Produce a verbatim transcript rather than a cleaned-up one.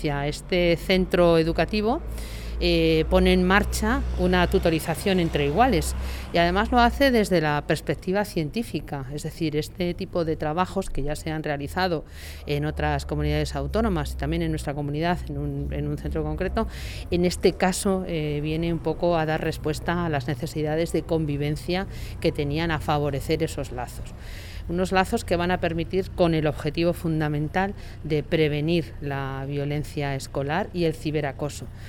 hacia este centro educativo eh, pone en marcha una tutorización entre iguales y además lo hace desde la perspectiva científica, es decir, este tipo de trabajos que ya se han realizado en otras comunidades autónomas y también en nuestra comunidad en un, en un centro concreto, en este caso eh, viene un poco a dar respuesta a las necesidades de convivencia que tenían, a favorecer esos lazos. Unos lazos que van a permitir, con el objetivo fundamental de prevenir la violencia escolar y el ciberacoso.